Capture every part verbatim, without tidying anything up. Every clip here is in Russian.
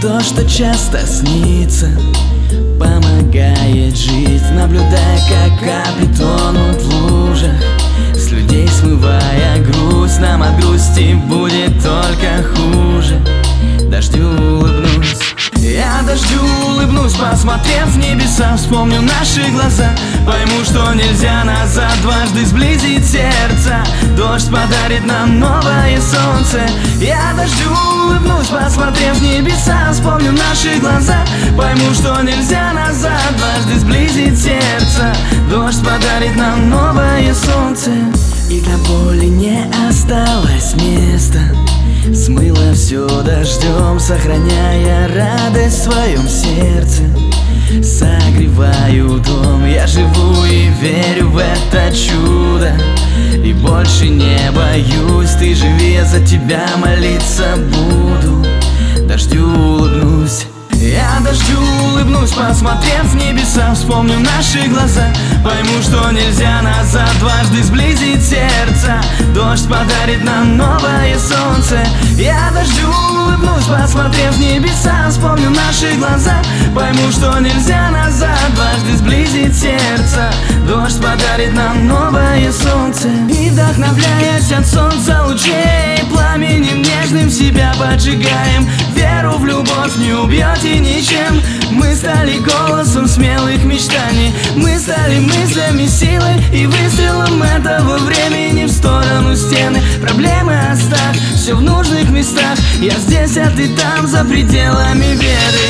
То, что часто снится, помогает жить, наблюдая, как капли тонут в лужах, с людей смывая грусть. Нам от грусти будет только хуже. Дождю улыбнусь, я дождю улыбнусь, посмотрев в небеса, вспомню наши глаза, пойму, что нельзя назад дважды сблизить сердца. Дождь подарит нам новое солнце. Я дождю улыбнусь, посмотрев в небеса, вспомню наши глаза, пойму, что нельзя назад дважды сблизить сердца. Дождь подарит нам новое солнце. И для боли не осталось места, смыло все дождем, сохраняя радость в своем сердце. Согреваю дом, я живу и верю в это чудо, и больше не боюсь. Ты живи, я за тебя молиться буду. Дождю улыбнусь, я дождю улыбнусь, посмотрев в небеса, вспомню наши глаза, пойму, что нельзя назад дважды сблизить сердца. Дождь подарит нам новое солнце. Я дождю улыбнусь, посмотрев в небеса, вспомню наши глаза, пойму, что нельзя назад дважды сблизить сердца. Дождь подарит нам новое солнце. И вдохновляясь от солнца лучей, пламенем нежным себя поджигаем. Веру в любовь не убьете ничем. Мы стали голосом смелых мечтаний, мы стали мыслями, силой и выстрелом этого времени в сторону стены. Проблемы оставь, все в нужных местах. Я здесь, а ты там, за пределами веры.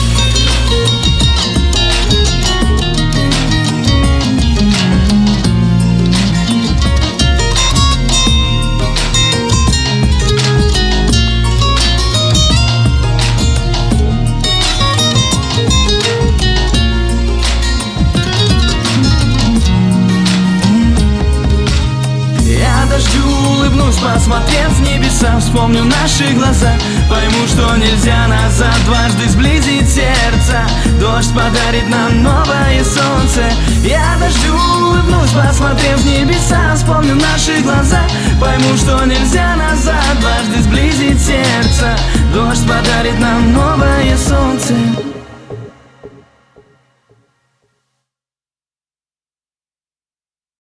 Посмотрев в небеса, вспомню наши глаза, пойму, что нельзя назад дважды сблизить сердца. Дождь подарит нам новое солнце. Я дождю улыбнусь, посмотрев в небеса, вспомню наши глаза, пойму, что нельзя назад дважды сблизить сердца. Дождь подарит нам новое